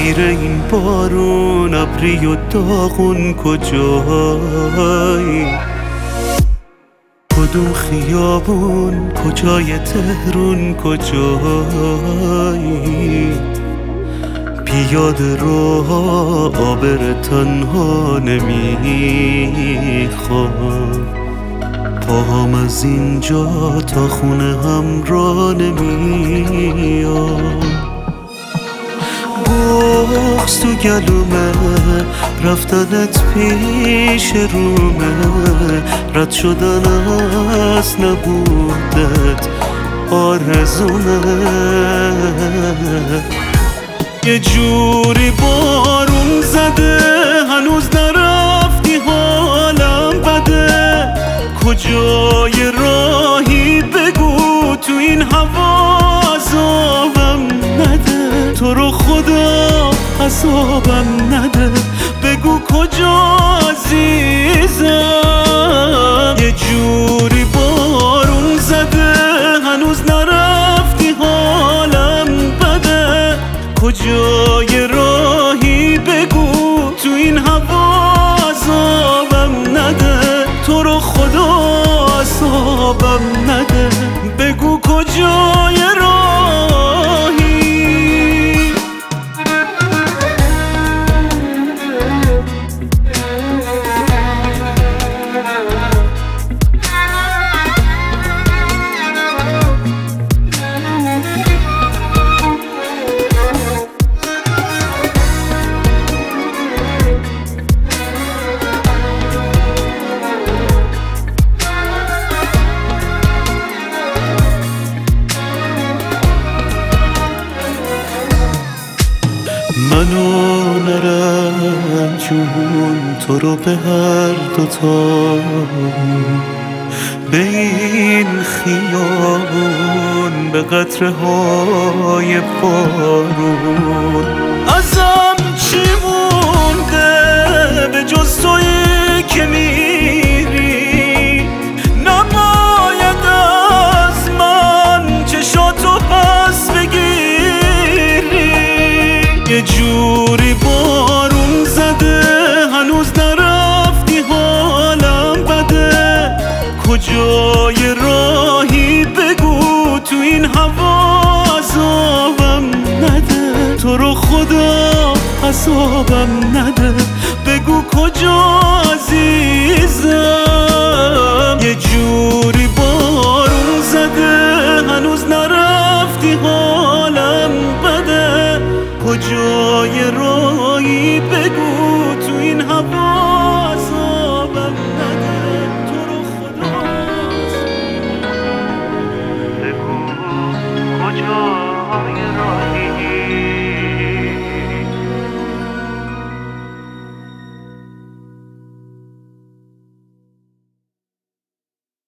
زیر این بارون ابری و داغون کجایی؟ کدوم خیابون کجای تهرون کجایی؟ پیاده رو عابر تنها نمیخوام، پاهم از اینجا تا خونه هم را نمیاد. بغض تو گلومه، رفتنت پیش رومه، رد شدن از نبودت آرزومه. یه جوری بارون زده هنوز نرفتی حالم بده، کجای راهی بگو تو این هوا عذابم نده، تو رو خدا عذابم نده، بگو کجا عزیزم. یه جوری بارون زده هنوز نرفتی حالم بده، کجای راهی بگو تو این هوا عذابم نده، تو رو خدا عذابم نده، بگو کجای راهی. منو نرنجون تو رو به هر دوتا، به این خیابون به قطره های بارون. ازم چی مونده به جز تویی که میری؟ نباید از من چشاتو پس بگیری. یه جوری بارون زده هنوز نرفتی حالم بده، کجای راهی بگو تو این هوا عذابم نده، تو رو خدا عذابم نده، بگو کجا عزیزم. یه جوری بارون زده هنوز نرفتی حالم بده، کجا